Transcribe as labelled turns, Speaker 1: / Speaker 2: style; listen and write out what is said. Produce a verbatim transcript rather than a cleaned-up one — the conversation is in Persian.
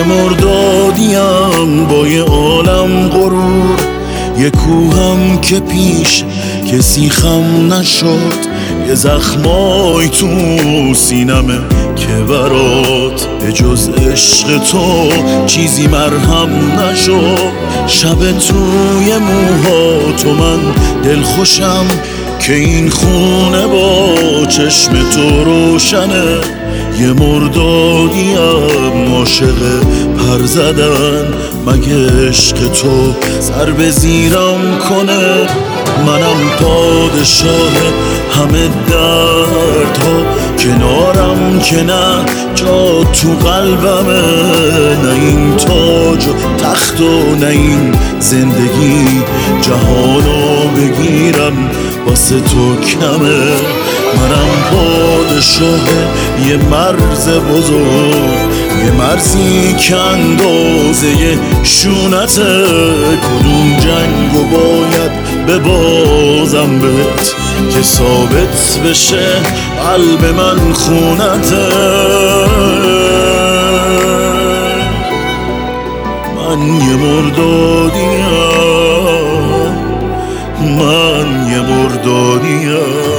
Speaker 1: یه مردادیم با یه عالم غرور، یه کوهم که پیش کسی خم نشد، یه زخمای تو سینمه که برات به جز عشق تو چیزی مرهم نشد. شب توی موها تو من دلخوشم که این خونه با چشم تو روشنه. یه مردادیم عاشق پر زدن، مگه عشق تو سر به زیرم کنه؟ منم پادشاه همه دردها، کنارم که نه جا تو قلبمه. نه این تاج و تخت و نه این زندگی جهانو بگیرم واسه تو کمه. منم پادشاه یه مرز بزرگ، یه مرزی که اندازه شونته. کدوم جنگو باید ببازم بهت که ثابت بشه قلب من خونته؟ من یه مردادیم، من یه مردادیم.